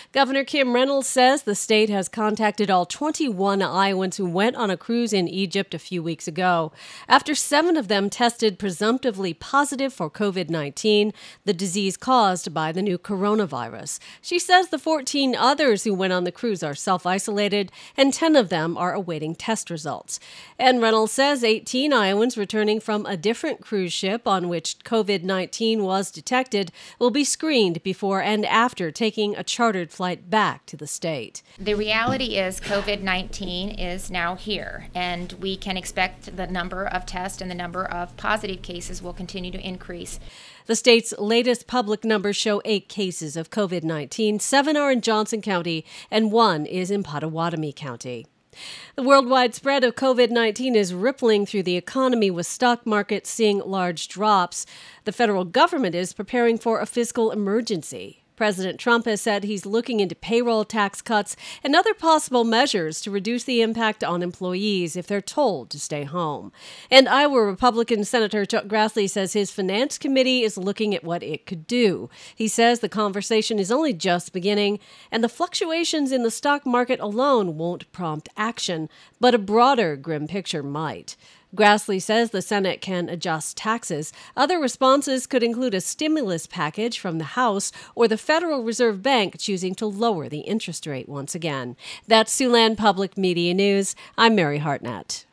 Governor Kim Reynolds says the state has contacted all 21 Iowans who went on a cruise in Egypt a few weeks ago. After 7 of them tested presumptively positive for COVID-19, the disease caused by the new coronavirus. She says the 14 others who went on the cruise are self-isolated, and 10 of them are awaiting test results. And Reynolds says 18 Iowans returning from a different cruise ship on which COVID-19 was detected will be screened before and after taking a chartered flight back to the state. The reality is COVID-19 is now here, and we can expect the number of tests and the number of positive cases will continue to increase. The state's latest public numbers show 8 cases of COVID-19. 7 are in Johnson County, and 1 is in Pottawatomie County. The worldwide spread of COVID-19 is rippling through the economy, with stock markets seeing large drops. The federal government is preparing for a fiscal emergency. President Trump has said he's looking into payroll tax cuts and other possible measures to reduce the impact on employees if they're told to stay home. And Iowa Republican Senator Chuck Grassley says his finance committee is looking at what it could do. He says the conversation is only just beginning, and the fluctuations in the stock market alone won't prompt action, but a broader grim picture might. Grassley says the Senate can adjust taxes. Other responses could include a stimulus package from the House or the Federal Reserve Bank choosing to lower the interest rate once again. That's Siouxland Public Media News. I'm Mary Hartnett.